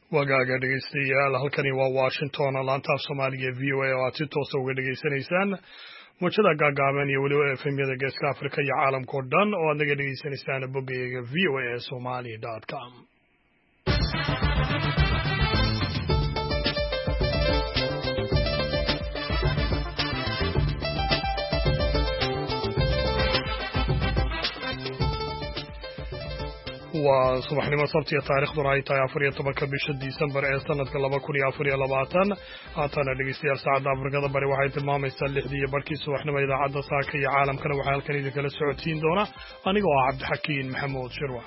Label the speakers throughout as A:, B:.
A: wagaaga dhegeystayaal halkani waa Washington laanta af Soomaaliga VOA oo aad si toos ah uga dhageysanaysaan muujada gaagaaban iyo weliba FM-yada Geeska Afrika iyo caalamka oo dhan oo aad naga dhageysanaysaan boggayaga voasomali.com. waa subaxnimo sabtiga taariikhduna ay tahay 14 bisha Disembar ee sanadka 2024 haatana dhegeystayaal saacadda Afrikada bari waxay tilmaamaysaa 6:00 subaxnimo idaacadda saaka iyo caalamkana waxaa halkan idin kala socodsiin doona anigoo ah Cabdixakiin Maxamuud Shirwax.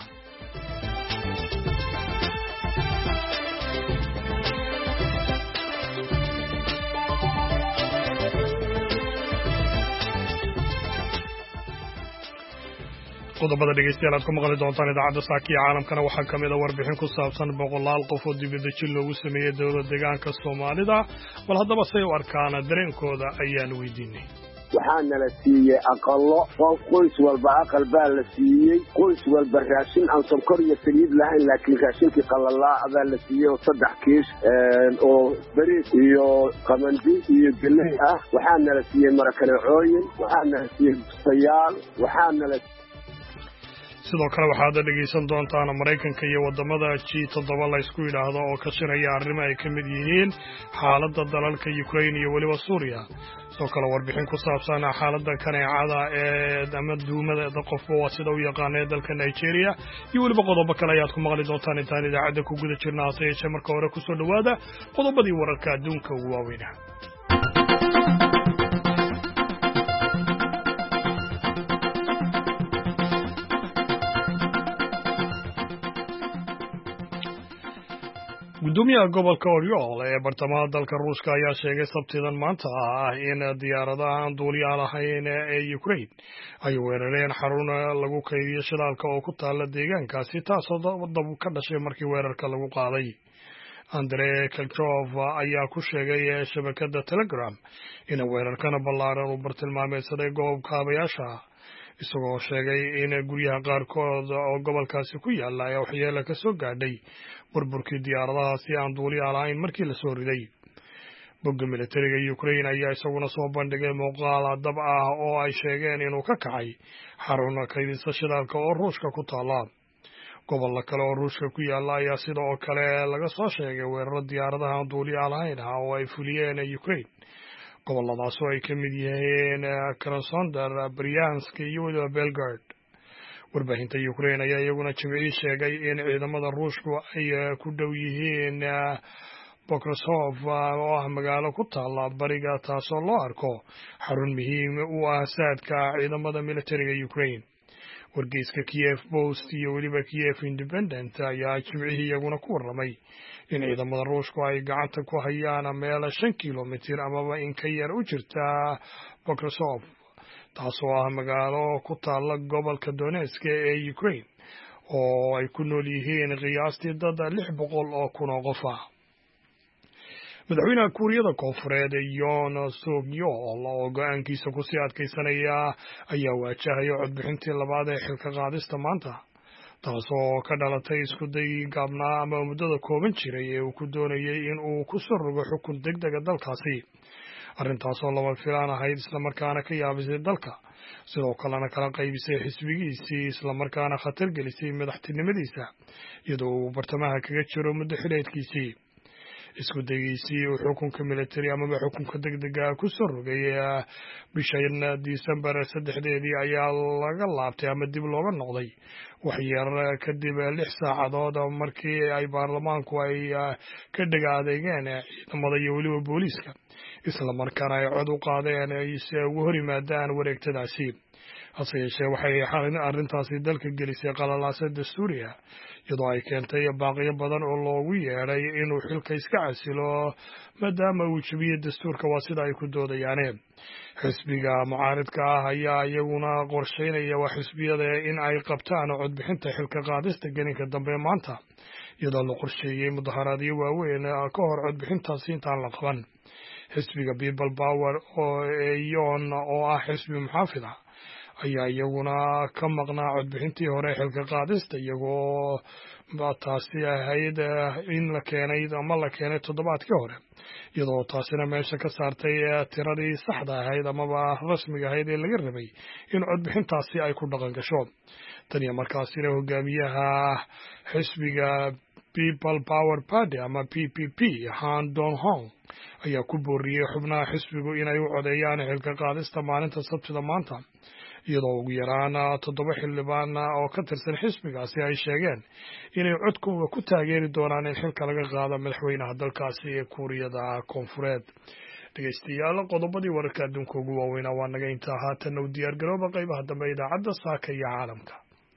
A: qodobada dhegeystayaal aad ku maqli doontaan idaacadda saaka iyo caalamkana waxaa ka mid ah warbixin ku saabsan 100 qof oo dibadejin loogu sameeyey dowladda deegaanka Soomaalida bal haddaba say u arkaan dareenkooda ayaan weydiinay.
B: waxaana la siiyey aqallo qoys walba aqal baa la siiyey qoys walba raashin aan sonkor iyo saliid lahayn laakiin raashinkii qalalaa baa la siiyey oo 3 kiish oo bariis iyo qamandi iyo galley ah waxaana la siiyey marakaneecooyin waxaana la siiyey bustayaal waxaana la
A: sidoo kale waxaad dhegeysan doontaan Mareykanka iyo wadamada G7 la isku yiraahdo oo ka shiraya arrimo ay ka mid yihiin xaaladda dalalka Ukraine iyo waliba Suuriya sidoo kale warbixin ku saabsan xaaladda kaneecada ee ama duumada qofka sida uu yaqaanay dalka Nigeria iyo waliba qodobo kale ayaad ku maqli doontaan intaan idaacadda ku guda jirnaa sayee marka hore ku soo dhawaada qodobadii wararka adduunka ugu waaweyn. gudoomiyaha gobolka Oriyol ee bartamaha dalka Ruushka ayaa sheegay sabtidan maanta in diyaaradaha aan duuliyaal ahayn ee Ukraine ay weerareen xarun lagu kaydiyo shidaalka oo ku taala deegaankaasi taasoo dab ka dhashay markii weerarka lagu qaaday. Andrei Kelchov ayaa ku sheegay shabakadda Telegram in weerarkan ballaaran uu bartilmaameedsaday goob kaabayaasha isagoo sheegay in guryaha qaarkood oo gobolkaasi ku yaala ay waxyeello ka soo gaadhay burburkii diyaaradahaasi aan duuliyaal ahayn markii la soo riday. bogga militariga Ukraine ayaa isaguna soo bandhigay muuqaal dab ah oo ay sheegeen inuu ka kacay xarun kaydisa shidaalka oo Ruushka ku taala. gobollo kale oo Ruushka ku yaala ayaa sidoo kale laga soo sheegay weeraro diyaaradaha aan duuliyaal ahayn oo ay fuliyeen Ukraine. gobolladaas oo ay ka mid yihiin Krasnodar, Bryansk iyo weliba Belgorod. warbaahinta Ukraine ayaa iyaguna jimcihii sheegay in ciidamada Ruushku ay ku dhow yihiin Bokrasov oo ah magaalo ku taala bariga taasoo loo arko xarun muhiim u ah saadka ciidamada militariga Ukraine. wargeyska Kiev Post iyo weliba Kiev Independent ayaa jimcihii iyaguna ku warramay in ciidamada Ruushku ay gacanta ku hayaan meel 5 kilomitir amaba in ka yar u jirta Bokrasov taasoo ah magaalo ku taala gobolka Donetsk ee Ukraine oo ay ku nool yihiin qiyaastii dad 600 oo kun oo qof ah. madaxweynaha Kuuriyada Koonfureed Yoon Suk Yeol oo go'aankiisa ku sii adkeysanaya ayaa waajahaya codbixintii labaad ee xilka qaadista maanta taasoo ka dhalatay isku day gaabnaa ama muddada kooban jiray ee uu ku doonayay in uu ku soo rogo xukun degdega dalkaasi. arrintaasoo lama filaan ahayd islamarkaana ka yaabisay dalka sidoo kalena kala qaybisay xisbigiisii islamarkaana khatar gelisay madaxtinimadiisa iyadoo uu bartamaha kaga jiro muddo xidheedkiisii. isku dayiisii uu xukunka military amaba xukunka degdega ku soo rogay bishan Disembar 3 ayaa laga laabtay ama dib looga noqday waxyar kadib 6 saacadood markii ay baarlamaanku ay ka dhagaadeegeen ciidamada iyo weliba booliiska isla markaana ay cod u qaadeen si ay ugu hor yimaadaan wareegtadaasi. hase yeeshee waxay arrintaasi dalka gelisay qalalaase dastuuriya iyadoo ay keentay baaqiyo badan oo loogu yeedhay inuu xilka iska casilo maadaama uu jabiyey dastuurka waa sida ay ku doodayaan. xisbiga mucaaridka ah ayaa iyaguna qorsheynaya xisbiyada in ay qabtaan codbixinta xilka qaadista gelinka dambe maanta iyadoo la qorsheeyay mudaharaadyo waaweyn ka hor codbixintaasi intaan la qaban. xisbiga People Power oo ah xisbi muxaafid ah ayaa iyaguna ka maqnaa codbixintii hore xilka qaadista iyagoo taasi ahayd in la keenay ama la keenay toddobaadkii hore iyadoo taasina meesha ka saartay tiradii saxda ahayd amaba rasmiga ahayd ee laga rabay in codbixintaasi ay ku dhaqan gasho tan iyo markaasina hogaamiyaha xisbiga People Power Party ama PPP Han Dong-hong ayaa ku booriyey xubnaha xisbigu inay u codeeyaan xilka qaadista maalinta sabtida maanta iyadoo ugu yaraan 7 xildhibaan oo ka tirsan xisbigaasi ay sheegeen inay codkooda ku taageeri doonaan in xilka laga qaado madaxweynaha dalkaasi ee Kuuriyada Koonfureed. dhegeystayaal qodobadii wararka adduunka ugu waaweynaa waa naga intaa haatan u diyaar garooba qaybaha dambe idaacadda saaka iyo caalamka.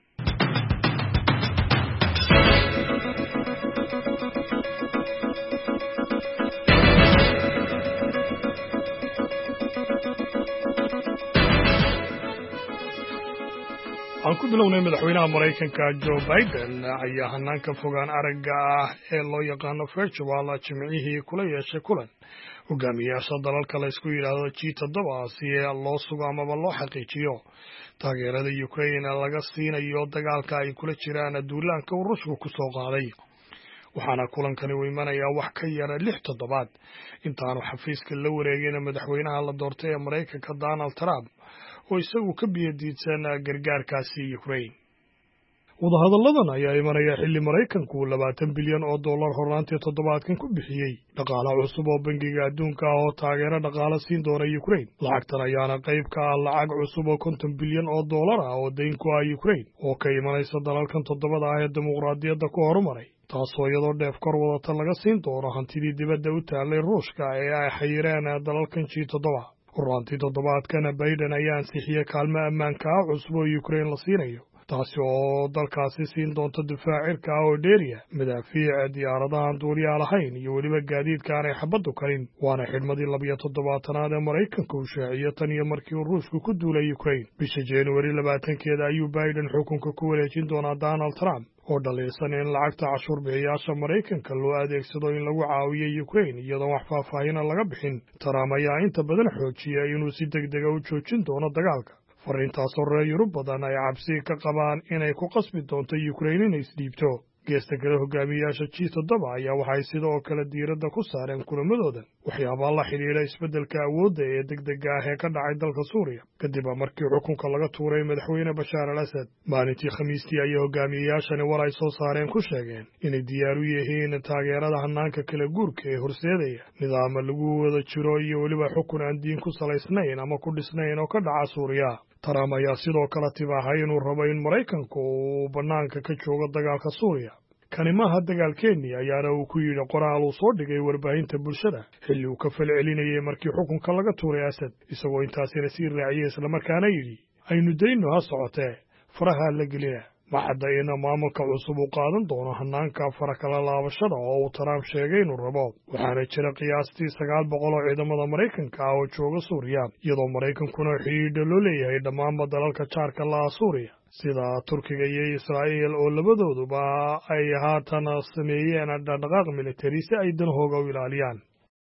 A: aan ku bilownay madaxweynaha Mareykanka Joe Biden ayaa hanaanka fogaan aragga ah ee loo yaqaano virtual jimcihii kula yeeshay kulan hogaamiyaasha dalalka la isku yidhaahdo G7 si loo sugo amaba loo xaqiijiyo taageerada Ukraine laga siinayo dagaalka ay kula jiraan duulaanka Ruushku ku soo qaaday waxaana kulankani u imanayaa wax ka yar 6 toddobaad intaanu xafiiska la wareegin madaxweynaha la doortay ee Mareykanka Donald Trump oo isagu ka biyadiidsan gargaarkaasi Ukraine. wadahadalladan ayaa imanaya xilli Mareykanku $20 bilyan oo dollar hornaantii toddobaadkan ku bixiyey dhaqaale cusub oo bangiga adduunka ah oo taageero dhaqaale siin doona Ukraine. lacagtan ayaana qayb ka ah lacag cusub oo $50 bilyan oo dollar ah oo dayn ku ah Ukraine oo ka imanaysa dalalkan toddobada ah ee dimuqraadiyadda ku horumaray taasoo iyadoo dheef kor wadata laga siin doono hantidii dibadda u taallay Ruushka ee ay xayireen dalalkan G7. hornaantii toddobaadkana Biden ayaa ansixiyey kaalmo ammaanka ah cusub oo Ukraine la siinayo taasi oo dalkaasi siin doonta difaac cirka ah oo dheeriya madaafiic diyaaradahan duuliyaal ahayn iyo weliba gaadiidka aanay xabaddu karin waana xidhmadii 17aad ee Mareykanka uu shaaciyey tan iyo markii uu Ruushku ku duulay Ukraine. bisha January 20keeda ayuu Biden xukunka ku wareejin doonaa Donald Trump oo dhaliilsan in lacagta cashuur bixiyaasha Mareykanka loo adeegsado in lagu caawiyo Ukraine iyadoo wax faahfaahin laga bixin. Trump ayaa inta badan xoojiyay inuu si degdeg ah u joojin doono dagaalka fariintaasoo reer Yurub badan ay cabsi ka qabaan inay ku qasbi doonto Ukraine inay isdhiibto. geesta kale hogaamiyaasha G7 ayaa waxay sidoo kale diiradda ku saareen kulamadooda waxyaabaha la xiriira isbeddelka awoodda ee degdega ah ee ka dhacay dalka Suuriya kadib markii xukunka laga tuuray madaxweyne Bashar al-Assad. maalintii Khamiistii ayay hogaamiyayaashani war ay soo saareen ku sheegeen inay diyaar u yihiin taageerada hanaanka kala guurka ee horseedaya nidaam lagu wada jiro iyo weliba xukun aan diin ku salaysnayn ama ku dhisnayn oo ka dhaca Suuriya. Trump ayaa sidoo kale tibaahay inuu rabo in Mareykanku uu bannaanka ka joogo dagaalka Suuriya. kani maaha dagaalkeennii ayaana uu ku yidhi qoraal uu soo dhigay warbaahinta bulshada xilli uu ka falcelinayay markii xukunka laga tuuray Assad isagoo intaasina sii raaciyay islamarkaana yidhi aynu dayno ha socotee faraha la gelina. ma cadda in maamulka cusub uu qaadan doono hanaanka farakala laabashada oo uu Trump sheegay inuu rabo waxaana jira qiyaastii 900 oo ciidamada Mareykanka ah oo jooga Suuriya iyadoo Mareykankuna xidhiidh la leeyahay dhammaan dalalka jaarka la Suuriya sida Turkiga iyo Israa'iil oo labadooduba ay haatan sameeyeen dhaqdhaqaaq militari si ay danahooga u ilaaliyaan.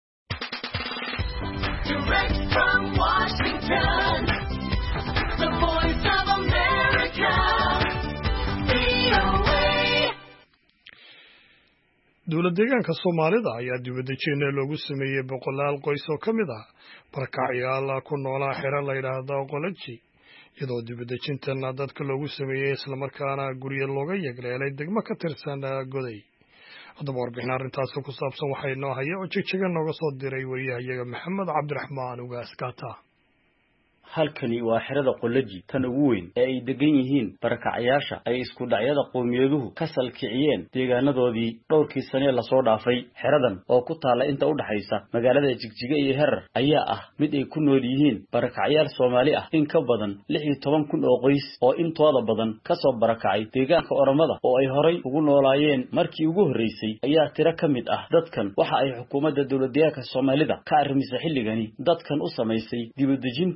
A: dowlad deegaanka Soomaalida ayaa dibadejin loogu sameeyay 100 qoys oo ka mid ah barakacayaal ku noolaa xero la yiraahdo Qolaji iyadoo dibadejintan dadka loogu sameeyay isla markaana guryo looga yagleelay degmo ka tirsan Goday. haddaba warbixin arrintaas ku saabsan waxay noo haya oo jigjiga nooga soo diray wariyahayaga Maxamed Cabdiraxmaan Ugaaskata.
C: halkani waa xerada Qolaji tan ugu weyn ee ay degan yihiin barakacayaasha ay isku dhacyada qowmiyaduhu ka salkiciyeen deegaanadoodii dhowrkii sano la soo dhaafay. xeradan oo ku taala inta u dhaxaysa magaalada Jigjiga iyo Herar ayaa ah mid ay ku nool yihiin barakacayaal Soomaali ah in ka badan 16,000 oo qoys oo intooda badan ka soo barakacay deegaanka Oromada oo ay horay ugu noolaayeen markii ugu horeysay. ayaa tiro ka mid ah dadkan waxa ay xukuumadda dowladda Soomaalida ka arrimisay xilligani dadkan u sameysay dibadejintii ugu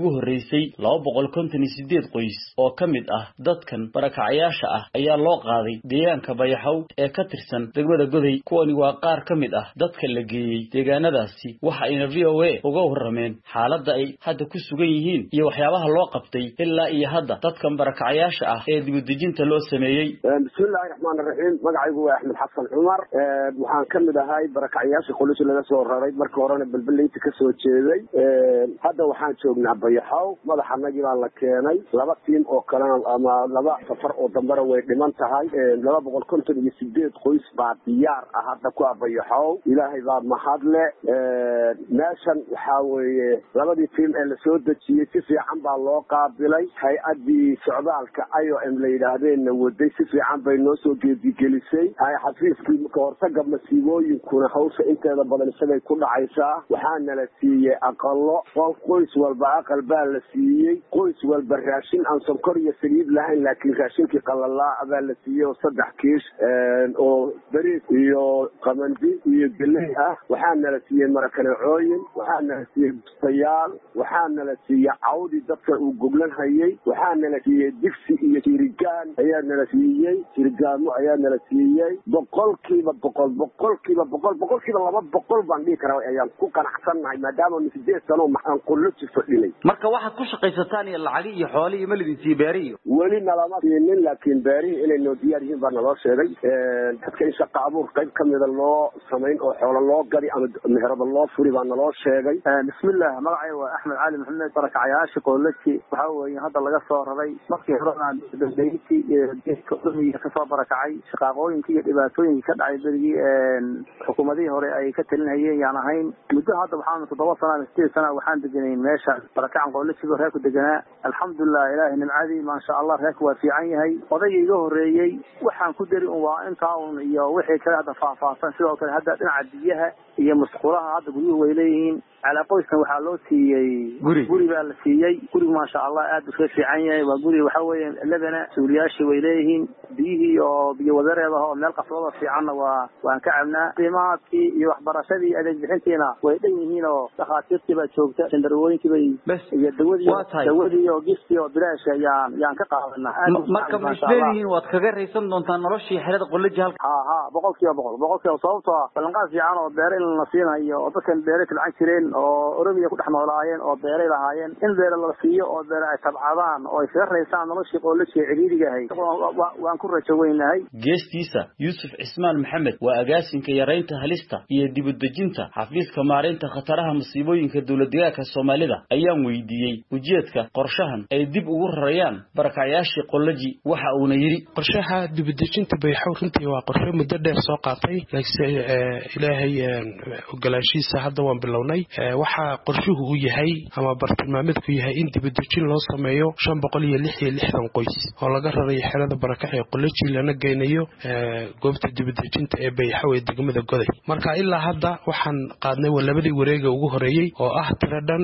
C: ugu horeysay 258 qoys oo kamid ah dadkan barakacayaasha ah ayaa loo qaaday deegaanka Bayaxaw ee ka tirsan degmada Goday. kuwani waa qaar kamid ah dadka la geeyay deegaanadaasi waxa ay VOA uga warameen xaaladda ay hadda ku sugan yihiin iyo waxyaabaha loo qabtay ilaa iyo hadda dadkan barakacayaasha ah ee dib u dejinta loo sameeyay.
B: bismillaahir rahmaanir rahiim magacaygu waa Axmed Xasan Cumar waxaan kamid ahay barakacayaasha qolis laga soo raray markii horena balbaleynta ka soo jeeday hadda waxaan joognaa Bayaxaw madaxanagii baa la keenay laba tiim oo kale ama laba safar oo dambara way dhiman tahay 258 qoys baa diyaar ah hadda ku Bayaxaw ilaahay baa mahad leh meeshan waxa weeye labadii tiim ee la soo dejiyay si fiican baa loo qaabilay hay'adii socdaalka IOM la yiraahdeen waday si fiican bay noo soo geedigelisay ay xafiiskii ka hortaga masiibooyinkuna hawsha inteeda badan isagay ku dhacaysaa waxaana la siiyay aqallo qoys walba aqal baa la siiyay qoys walba raashin aan sonkor iyo saliid lahayn laakiin raashinkii qalalaa baa la siiyay 3 kiish oo bariis iyo qamandi iyo galey ah waxaana la siiyay marakaneecooyin waxaana la siiyay bustayaal waxaana la siiyay cawdi dadka uu goglan hayay waxaana la siiyay digsi iyo tirigaan ayaana la siiyay tirigaamo ayaana la siiyay boqolkiiba laba boqol baan dhihi karaa ayaan ku qanacsanahay maadaama 8 sano maxaan qullo fadhilay.
C: marka waxaad ku shaqaysataan iyo lacag iyo xoolo iyo malidintii beeriyo
B: wali nalama siinin laakiin beeri inay noo diyaar yihiin baa naloo sheegay dadka in shaqo abuur qayb kamida loo sameyn oo xoolo loo gadi ama meherada loo furi baa naloo sheegay.
D: bismillaah magacaygu waa Axmed Cali Maxamed barakacayaasha qoolki waxa weeye hadda laga soo raray markii hore aan dadweyntii geedka umiga ka soo barakacay shaqooyinkii iyo dhibaatooyinkii ka dhacay berigi xukuumadii hore ay ka talinayeen yaan ahayn muddo hadda waxaan 7 sano 8 sano waxaan deganay meesha barakacan qoolkiiba reerku deganaa alxamdulillah ilaahi nimcadii ma sha Allah reerku waa fiican yahay odayga horeeyay waxaan ku dari waa inta iyo wixii kale hadda faahfaahsan sidoo kale hadda dhinaca biyaha iyo musqulaha hadda guriyuhu way leeyihiin على qoyskan waxa loo siiyay guri baa la siiyay guri ma sha Allah aad u fiican yahay waa guri waxa weeye labana suuliyaasha way leeyihiin biyihii oo biyo wadareedaha oo meel qasabada fiican waan ka cabnaa qiimaadkii iyo waxbarashadii adeeg bixintiina way dhan yihiin oo dhaqaatiirtii baa joogta sandarwooyinkii bay iyo dawadii oo gifti oo bilaash yaan ka qaadanaa
C: marka misleeyihiin waad kaga reysan doontaan noloshii xirada qollaji halka
B: boqolkiiba sababtoo ah ballanqaad fiican oo beer in la siinayo oo dadkan beerta lacag jireen oo Oromiya ku dhaxnoolaayeen oo beeray lahaayeen in beer la siiyo oo beer ay tabcadaan oo ay feereysaan noloshii qollaji ciriiriga ahay waan ku rajo weynahay.
C: geestiisa Yusuf Ismaan Maxamed waa agaasinka yareynta halista iyo dib u dejinta xafiiska maareynta khataraha masiibooyinka dawladda Soomaalida ayaan weydiiyay ujeedka qorshahan ay dib ugu rarayaan barakacayaashii qollaji waxa uu yiri
E: qorshaha dib u dejinta Bayaxaw runtii waa qorshe muddo dheer soo qaatay laakiin ilaahay ogolaashiisa hadda waan bilownay waxa qorshuhu uu yahay ama bartilmaameedku yahay in dib u dejin loo sameeyo 566 qoys oo laga raray xerada barakaca qollaji lana geynayo goobta dib u dejinta ee Bayaxaw ee degmada Goday. marka ilaa hadda waxaan qaadnay labadii wareega ugu horeeyay oo ah tiradan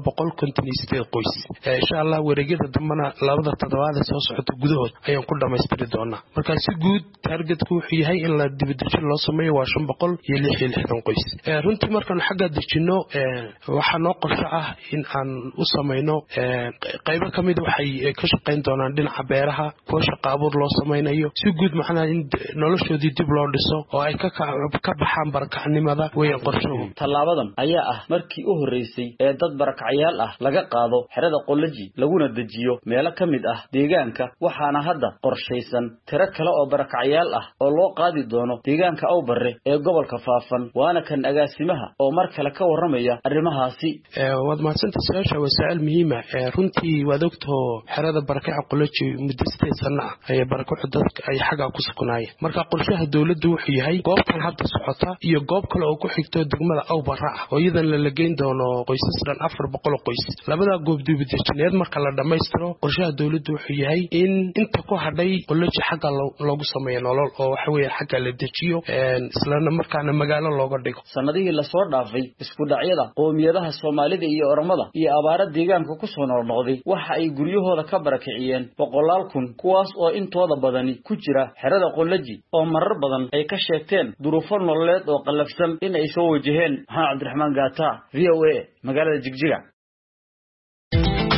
E: 258 qoys insha Allah wareegyada dambana labada toddobaad soo socota gudahood ayaan ku dhameystiri doonaa. marka si guud targetku wuxuu yahay in la dib u dejin loo sameeyo waa 566 qoys. runtii markaan xagga dejino waxa noo qorshe ah in aan u sameeyno qaybo kamid waxay ka shaqeyn doonaan dhinaca beeraha kuwa shaqo abuur loo sameeyo si guud macnaha in noloshoodii dib loo dhiso oo ay ka baxaan barakacnimada way qorshuhu.
C: talaabadan ayaa ah markii u horeysay ee dad barakacayaal ah laga qaado xerada qollaji laguna dejiyo meelo kamid ah deegaanka waxaana hadda qorsheysan tiro kale oo barakacayaal ah oo loo qaadi doono deegaanka Awbarre ee gobolka Faafan waana kan agaasimaha oo mar kale ka waramaya arrimahaasi.
E: waad maasanta su'aasha waa su'aal muhiim ah runtii waad ogtoo xerada barakaca qollaji muddo 8 sano ah ay barakaco dadka ay xaga ku sugnaayeen. marka qorshaha dawladdu wuxuu yahay goobtan hadda socota iyo goob kale oo ku xigto degmada Awbarre oo iyadan la geyn doono qoysas dhan 400 qoys. labada goob dib u dejineed marka la dhameystiro qorshaha dawladdu wuxuu yahay in inta ku hadhay qollaji xaga loogu sameeyo nolol oo waxa weeye xaga la dejiyo isla markaana magaalo looga dhigo.
C: sanadihii la soo dhaafay isku dhacyada qoomiyadaha Soomaalida iyo Oromada iyo abaara deegaanka ku soo noqday waxa ay guryahooda ka barakiciyeen 100 kun kuwaas oo intooda badani ku jira xerada qollaji oo marar badan ay ka sheegteen duruufo nololeed oo qalafsan in ay soo wajaheen. Cabdiraxmaan Gaata VOA magaalada Jigjiga.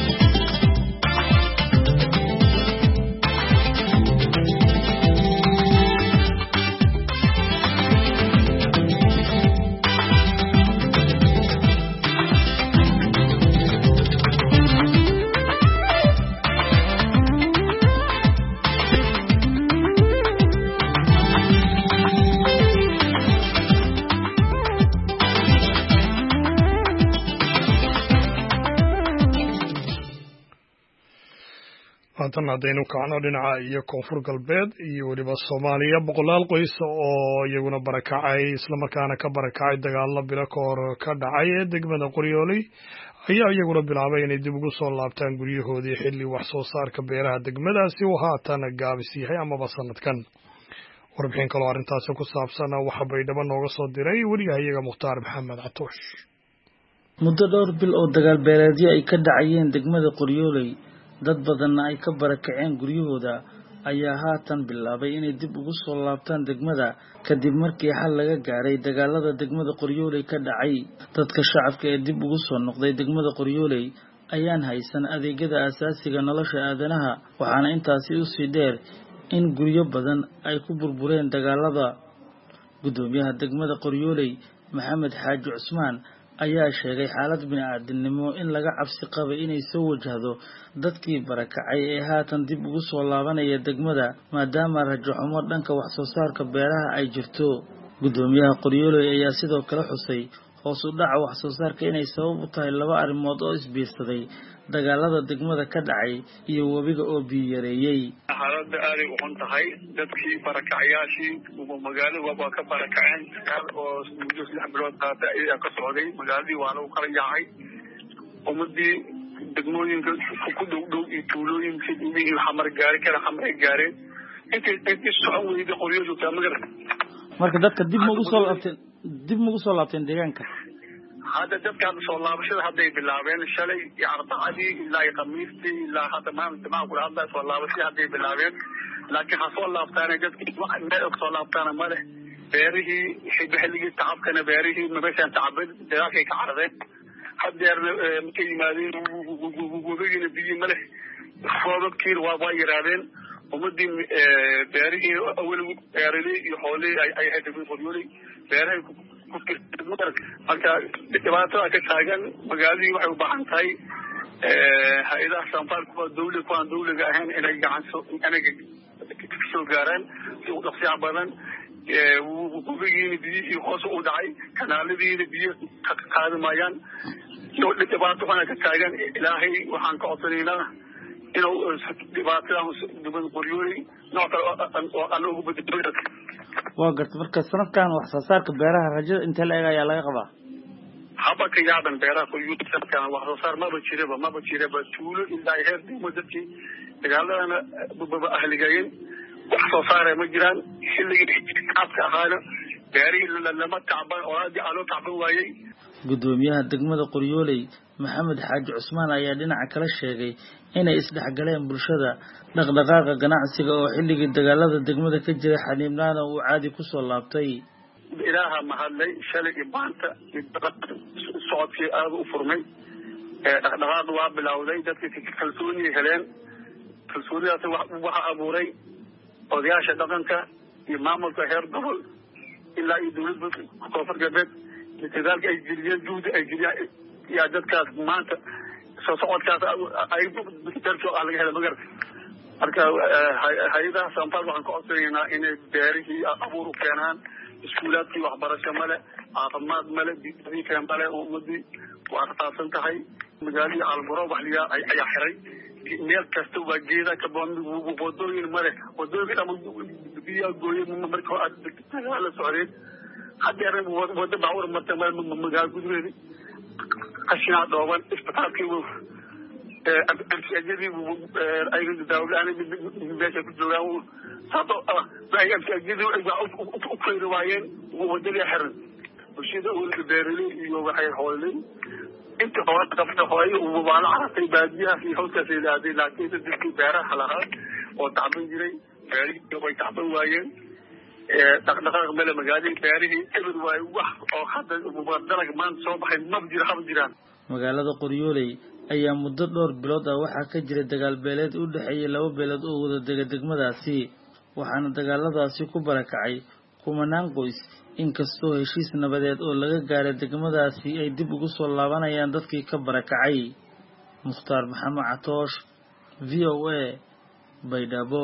A: haatan haddaynu kacno dhinaca iyo koonfur galbeed iyo weliba soomaaliya boqolaal qoys oo iyaguna barakacay islamarkaana ka barakacay dagaallo bilo ka hor ka dhacay ee degmada qoryooley ayaa iyaguna bilaabay inay dib ugu soo laabtaan guryahoodii xilli wax soo saarka beeraha degmadaasi uu haatan gaabis yahay amaba sanadkan. warbixin kaloo arrintaasi ku saabsan waxa baydhabo nooga soo diray weriyahayaga mukhtaar maxamed catoosh.
F: muddo dhowr bil oo dagaal beeleedyo ay ka dhacayeen degmada qoryooley dad badanna ay ka barakaceen guryahooda ayaa haatan bilaabay inay dib ugu soo laabtaan degmada kadib markii xal laga gaaray dagaalada degmada qoryooley ka dhacay. dadka shacabka ee dib ugu soo noqday degmada qoryooley ayaan haysan adeegyada aasaasiga nolosha aadanaha, waxaana intaasi usii dheer in guryo badan ay ku burbureen dagaalada. gudoomiyaha degmada qoryooley maxamed xaaji cusmaan ayaa sheegay xaalad bini'aadinimo in laga cabsi qabay inay soo wajahdo dadkii barakacay ee haatan dib ugu soo laabanaya degmada maadaama rajo xumo dhanka wax soo saarka beeraha ay jirto. gudoomiyaha qoryooley ayaa sidoo kale xusay hoos u dhaca wax soo saarka inay sabab u tahay laba arrimood oo isbiirsaday: dagaalada degmada ka dhacay iyo webiga oo biyo yareeyay.
G: xaaladda aaday u xun tahay. dadkii barakacayaashii magaalada waa ka barakaceen oo muddo 6 bilood qaatay ayaa ka socday. magaaladii waa lagu kala yaacay. ummadii degmooyinka ku dhow iyo tuulooyinka iyo xamar gaari kara xamar gaareen intay socon weyday qoryooley taa magaalada.
F: marka dadka dib ma ugu soo laabteen deegaanka.
G: hadda dadka soo laabashada hadday bilaabeen shalay iyo arbacadii ilaa iyo khamiistii ilaa hadda maanta kula hadlaa soo laabashada hadday bilaabeen, laakiin ha soo laabtaana dadkii meel og soo laabtaana ma leh. beerihii xilligii tacabkana beerihii meeshaan tacabeen dagaalkay ka caradeen. haddeerna markay yimaadeen webigiina biyo ma leh, roobabkiina waa yaraadeen. ummadii beerihii awal beeraley iyo xooley ay ahayd qoryooley beerahay marka dhibaatada ka taagan magaaladii waxay u baahan tahay hay-adaha sanfaalka kuwaan dawliga ahayn inay kasoo gaaraan si u dhaqsiyac badan. webigiina biyihii hoos u dhacay, kanaaladiina biyo qaadi maayaan. dhibaato waxaana ka taagan. ilaahay waxaan ka codsanaynaa inuu dhibaatadan degmada qoryooley nooc kale oo aan ugu bedelo.
F: waa garta marka sanadkan wax soo saarka beeraha rajada intee la eg ayaa laga qabaa?
G: haba ka yaaban beeraha qoryooley sanadkan wax soo saar maba jiraba tuulo ilaa heer degmo dadkii dagaaladana ahligayeen wax soo saara ma jiraan. xilligii caabka ahaana beerihii lama tacban oo loo tacban waayey.
F: gudoomiyaha degmada qoryooley maxamed xaaji cusmaan ayaa dhinaca kale sheegay inay isdhexgaleen bulshada. dhaqdhaqaaqa ganacsiga oo xilligii dagaalada degmada ka jiray xaniibnaana uu caadi ku soo laabtay.
G: ilaaha mahadlay. shalay iyo maanta socodkii aada u furmay. dhaqdhaqaaq waa bilowday. dadkii kalsooniyay heleen. kalsoonidaas waxa abuuray odayaasha dhaqanka iyo maamulka heer gobol ilaa iyo dowladda koonfur galbeed. dadaalka ay geliyeen juhdi ay geliyeen yaa dadkaas maanta soo socodkaas ay darjo laga hela magarta. marka hay-adaha sanfal waxaan ka codsanaynaa inay beerihii abuur u keenaan. iskuulaadkii waxbarasho male, caafimaad male, biika male. ummadii waa rafaadsan tahay. magaaladii alburo waxliyaa ayaa xiray. meel kasta waa geeda kaboon wadooyin male. wadooyinka dhama biyaa gooye marka la socdeen. haddeerna wada baabuur marta magaalo gudaheedi qashinaa dhooban. isbitaalkii amsiajadii ay daawlaan meesha ku joogaan u kayri waayeen. wadadii xiran. bulshada weliba beeraley iyo waxay xooley inta hoola qabta hooyo waa la carartay baadiyahaas iyo hawskaas ay aaday. laakiin dadkii beeraha lahaa oo tacban jiray beerihii way tacban waayeen. dhaqdhaqaaq male magaaladii beerihii eber waaye wax oo hadda dalag maanta soo baxay haba jiraan.
F: magaalada qoryooley ayaa muddo dhowr bilood ah waxaa ka jira dagaal beeleed u dhexeeyay 2 beelood oo wada dega degmadaasi, waxaana dagaaladaasi ku barakacay kumanaan qoys. inkastoo heshiis nabadeed oo laga gaaray degmadaasi ay dib ugu soo laabanayaan dadkii ka barakacay. mukhtaar maxamed catoosh, VOA, Baydhabo.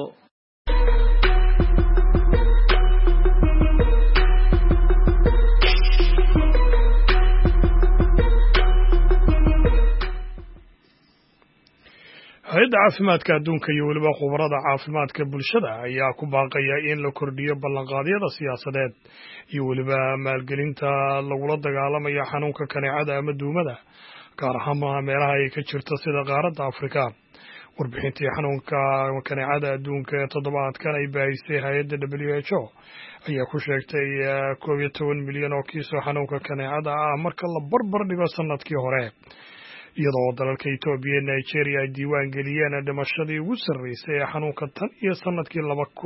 A: hay-adda hay'adda caafimaadka adduunka iyo weliba khubarada caafimaadka bulshada ayaa ku baaqaya in la kordhiyo ballanqaadyada siyaasadeed iyo weliba maalgelinta lagula dagaalamayo xanuunka kaneecada ama duumada gaar ahaan meelaha ay ka jirto sida qaaradda Afrika. warbixintii xanuunka kaneecada adduunka ee toddobaadkan ay baahisay hay'adda WHO ayaa ku sheegtay 11 milyan oo kiis oo xanuunka kaneecada ah marka la barbar dhigo sanadkii hore, iyadoo dalalka Itoobiya iyo Nigeria ay diiwaan geliyeen dhimashadii ugu sarreysay ee xanuunka tan iyo sanadkii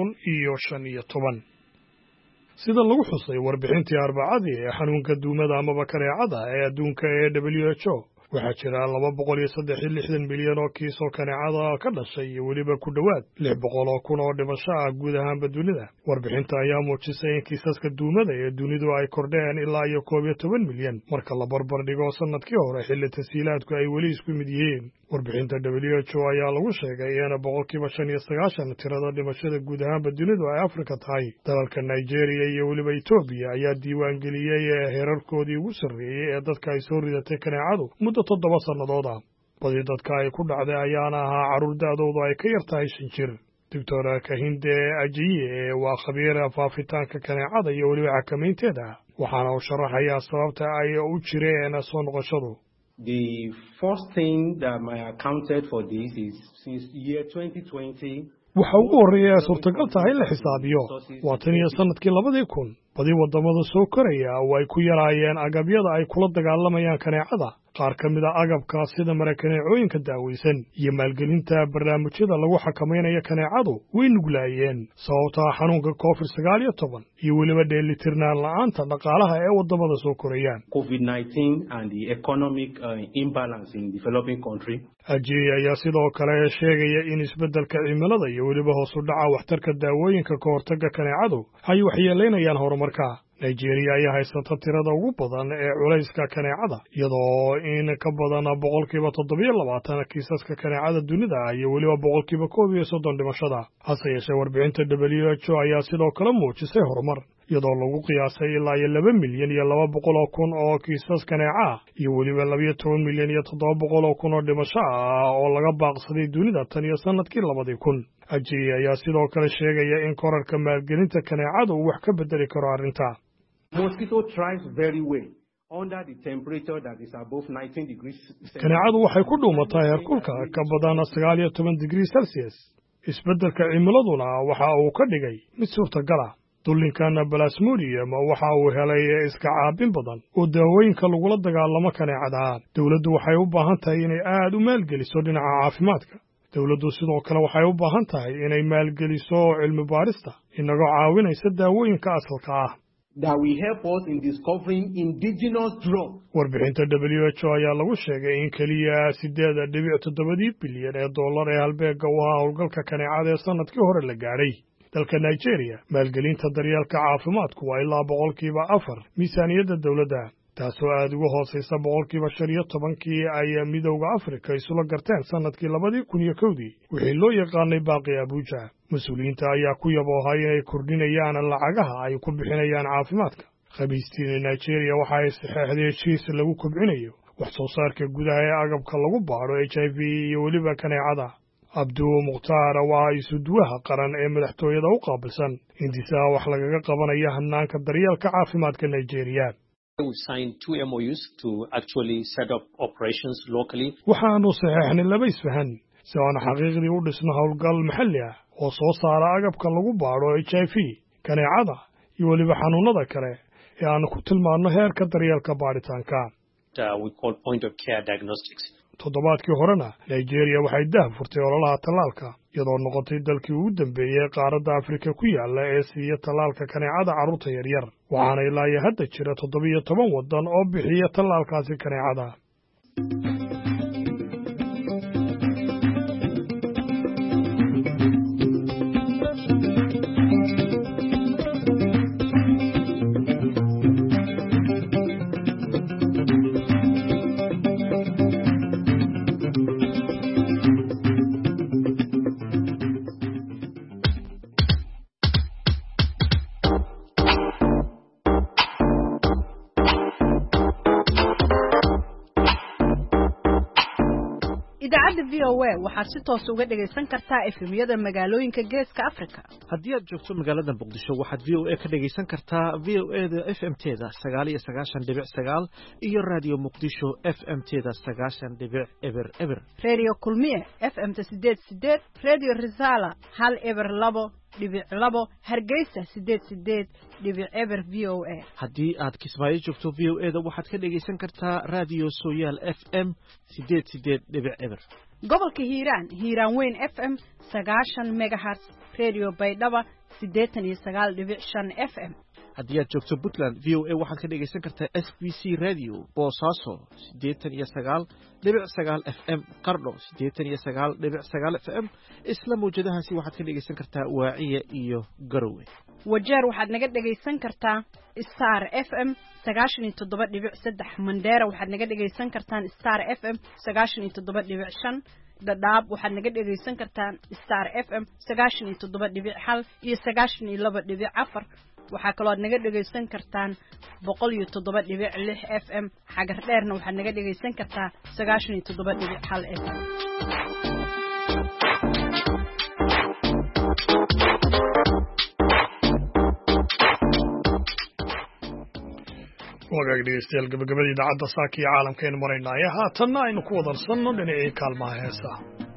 A: 2015. sida lagu xusay warbixintii Arbacadii ee xanuunka duumada amaba kaneecada ee adduunka ee WHO, waxaa jira 263 milyan oo kiis oo kaneecada ka dhashay iyo weliba ku dhowaad 600 kun oo dhimasho ah guud ahaanba dunida. warbixinta ayaa muujisay in kiisaska duumada ee dunidu ay kordheen ilaa 11 milyan marka la barbar dhigo sanadkii hore xilli tasiilaadku ay weli isku mid yihiin. warbixinta WHO ayaa lagu sheegay in 95% tirada dhimashada guud ahaanba dunidu ay Afrika tahay. dalalka Nigeria iyo weliba Itoobiya ayaa diiwaan geliyay heerarkoodii ugu sarreeyay ee dadka ay soo ridatay kaneecadu muddo 7 sannadood ah. badi dadka ay ku dhacday ayaana ahaa carruur da'doodu ay ka yar tahay 5 jir. Dr. Kahinde Ajiye waa khabiir faafitaanka kaneecada iyo weliba xakamaynteeda, waxaana uu sharaxayaa sababta ay u jireen soo noqoshadu.
H: The first thing that I accounted for this is since year 2020.
A: waxa ugu horreeya ee suurtagal tahay in la xisaabiyo waa tan iyo sanadkii 2000 badi waddamada soo koraya oo ay ku yaraayeen agabyada ay kula dagaalamayaan kaneecada. qaar ka mid a agabka sida marakaneecooyinka daaweysan iyo maalgelinta barnaamijyada lagu xakamaynayo kaneecadu way nuglaayeen sababta xanuunka COVID-19 iyo weliba dheelitirnaan la'aanta dhaqaalaha ee waddamada soo korayaan.
H: COVID-19 and the economic imbalance in developing country.
A: Ajiye ayaa sidoo kale sheegaya in isbeddelka cimilada iyo weliba hoos u dhaca waxtarka daawooyinka ka hortagga kaneecadu ay waxyeelaynayaan horumarka. Nigeria ayaa haysata tirada ugu badan ee culayska kaneecada, iyadoo in ka badan 7% kiisaska kaneecada dunida iyo weliba 30% dhimashada. hase yeeshee warbixinta WHO ayaa sidoo kale muujisay horumar, iyadoo lagu qiyaasay ilaa 2 milyan iyo 200 kun oo kiisas kaneeca ah iyo weliba 12 milyan iyo 700 kun oo dhimasho ah oo laga baaqsaday dunida tan iyo sanadkii 2000. Ajiye ayaa sidoo kale sheegaya in korarka maalgelinta kaneecada uu wax ka bedeli karo arrinta.
H: Mosquito thrives very well under the temperature that is above 19 degrees Celsius.
A: kaneecadu waxay ku dhuumataa heerkulka ka badan 19 degrees Celsius. isbeddelka cimiladuna waxa uu ka dhigay mid suurtagal ah. dullinkan Plasmodium waxa uu helay iska caabin badan oo daawooyinka lagula dagaalamo kaneecada. dawladdu waxay u baahan tahay inay aad u maalgeliso dhinaca caafimaadka. dawladdu sidoo kale waxay u baahan tahay inay maalgeliso cilmi baarista inagoo caawinaysa daawooyinka asalka ah.
H: That will help us in discovering indigenous drugs.
A: warbixinta WHO ayaa lagu sheegay in kaliya 8.7 bilyan ee dollar ee halbeega u ahaa howlgalka kaneecada ee sanadkii hore la gaadhay. dalka Nigeria maalgelinta daryeelka caafimaadku waa ilaa 4% miisaaniyadda dawladda, taasoo aad uga hooseysa 15% ay midowga Afrika isula garteen sanadkii 2001 wixii loo yaqaanay baaqi Abuja. mas-uuliyiinta ayaa ku yaboohay inay kordhinayaan lacagaha ay ku bixinayaan caafimaadka. khamiistii Nigeria waxa ay saxeexday heshiis lagu kobcinayo wax soo saarka gudaha ee agabka lagu baaro HIV iyo weliba kaneecada. Abdul Mukhtar waa isuduwaha qaran ee madaxtooyada u qaabilsan hindisaha wax lagaga qabanayo hannaanka daryeelka caafimaadka Nigeria.
I: We signed 2 MOUs to actually set up operations locally.
A: waxaanu saxeexnay 2 isfahan si aan xaqiiqdii u dhisno howlgal maxalli ah oo soo saara agabka lagu baaro HIV, kaneecada iyo weliba xanuunada kale ee aan ku tilmaano heerka daryeelka baaritaanka.
I: We call point of care diagnostics.
A: toddobaadkii horena Nigeria waxay daahfurtay ololaha tallaalka, iyadoo noqotay dalkii ugu dambeeyay qaaradda Afrika ku yaala ee siiya tallaalka kaneecada carruurta yaryar. waxaana ilaa hadda jira 17 waddan oo bixiya tallaalkaasi kaneecada.
J: idaacadda VOA waxaad si toos uga dhagaysan kartaa efemyada magaalooyinka Geeska Afrika.
K: Haddii aad joogto magaalada Muqdisho waxaad VOA ka dhagaysan kartaa VOA-da FM-teeda 99.9 iyo Radio Muqdisho FM-teeda 90.0.
J: Radio Kulmiye FM-ta 88, Radio Risala 102.2, Hargeysa 88.0 VOA.
K: Haddii aad Kismaayo joogto VOA-da waxaad ka dhagaysan kartaa Radio Sooyaal FM 88.0.
J: Gobolka Hiiraan Weyn FM 90 MHz, Radio Baydhaba 89.5 FM.
K: haddii aad joogto Puntland VOA waxaad ka dhagaysan kartaa SBC Radio Boosaaso 89.9 FM, Qardho 89.9 FM. isla mawjadahaasi waxaad ka dhagaysan kartaa Waaciya iyo Garowe.
J: Wajeer waxaad naga dhagaysan kartaa Star FM 97.3, Mandera waxaad naga dhagaysan kartaan Star FM 97.5, Dadaab waxaad naga dhagaysan kartaan Star FM 97.1 iyo 92.4. waxaa kaloo aad naga dhagaysan kartaan 107.6 FM. xagar dheerna waxaad naga dhagaysan kartaa 97.1 FM.
A: wagaag dhegeystayaal gabagabada idaacadda saaka iyo caalamkeenu maraynaaye haatanna aynu ku wadarsanno dhinacii kaalmaha heesaa.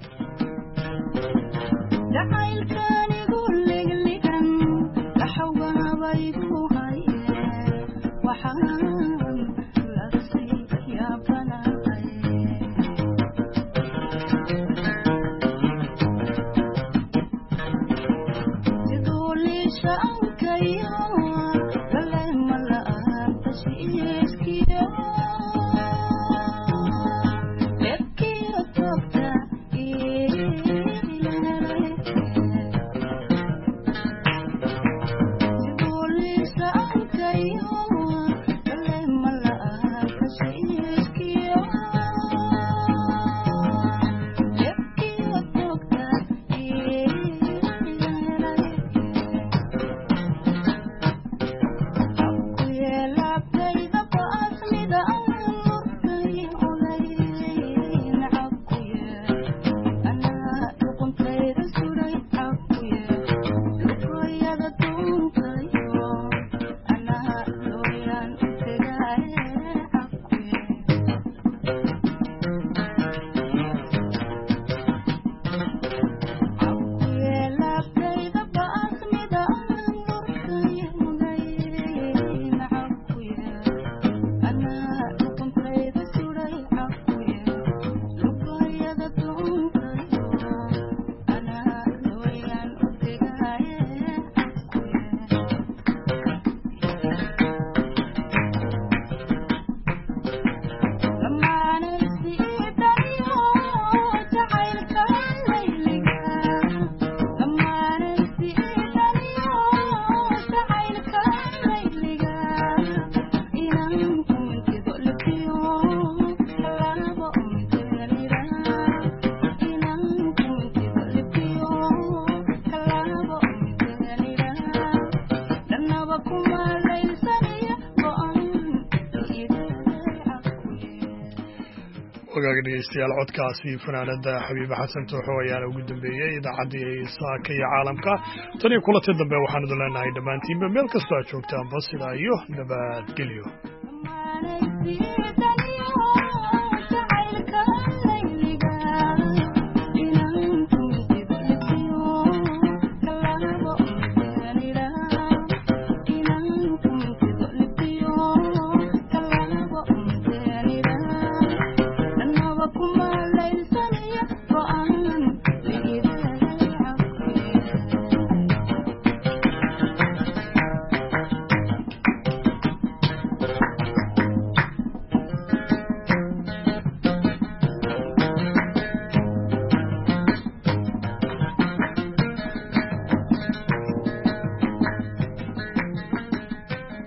A: dhegeystayaal codkaasi fanaanada Xabiiba Xasan Tooxo ayaana ugu dambeeyay idaacadii saaka iyo caalamka tan iyo kulantii dambe waxaan idin leenahay dhammaantiinba meel kastoo aad joogtaan bas ilaa iyo nabadgelyo.